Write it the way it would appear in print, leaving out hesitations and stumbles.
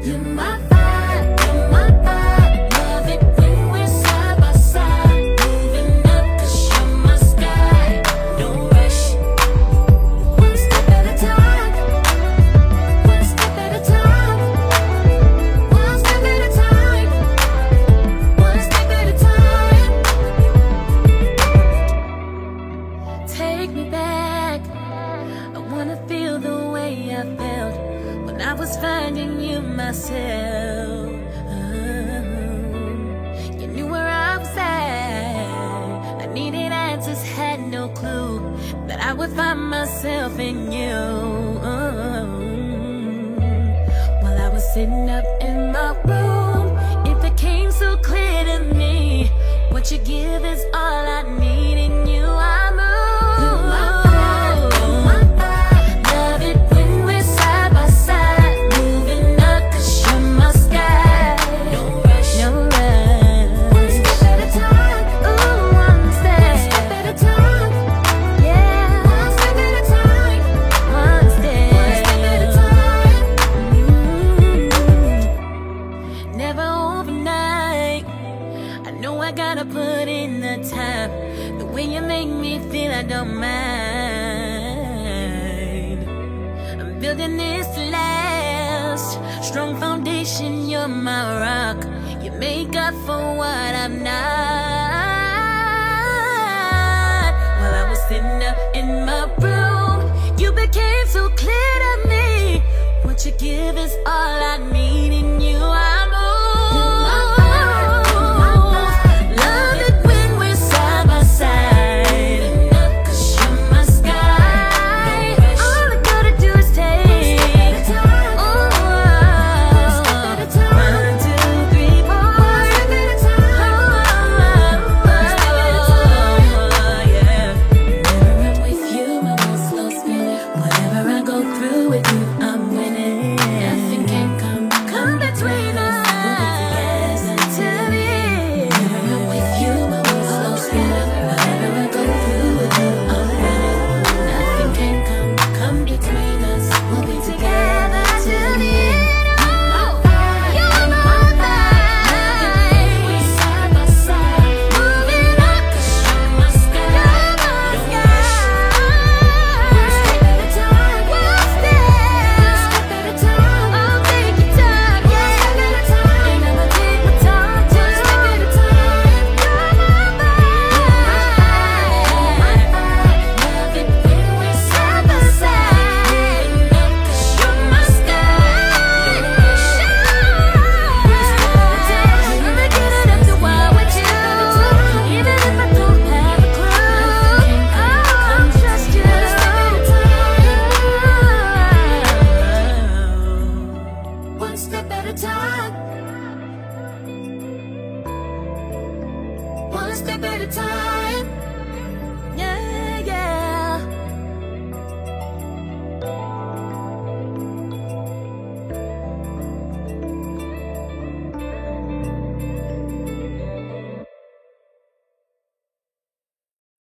You're my vibe, you're my vibe. Love it when we're side by side. Moving up 'cause you're my sky. No rush. One step at a time. One step at a time. One step at a time. One step at a time. Take me back. I wanna feel the way I felt when I was finding you myself. You knew where I was at. I needed answers, had no clue that I would find myself in you. While I was sitting up in my room, it became so clear to me what you give is all I need, and you I move. Love it when we're side by side. Moving up 'cause you're my sky. No rush, no rush. One step at a time. Ooh, one step at a time. Yeah, one step at a time. One step at a time. Never overnight. I know I gotta put in the time. The way you make me feel, I don't mind. I'm building this to last. Strong foundation, you're my rock. You make up for what I'm not. While I was sitting up in my room, you became so clear to me. What you give is all I need, and you I move. Love it when we're side by side. Cause you're my sky. All I gotta do is take. Ooh, 1, 2, 3, 4. Yeah. Whenever I'm with you, I won't slow spinning. Whatever I go through with you, I'm winning. Nothing can come between us. Till the end. Whenever I'm with you, I won't slow spinning. Whatever I go through with you, I'm winning. Nothing can come between us. We'll be together till the end. You're my vibe. We're side by side. Moving up 'cause you're my sky. One step at a time. One step at a time. I'll take your time. One step at a time. And I'ma take my time. One step at a time. You're my vibe. Love it when we're side by side. Moving up 'cause you're my sky. I'ma get it up to wild with you. Even if I don't have a clue, I'll trust you. One step at a time. One step at a time.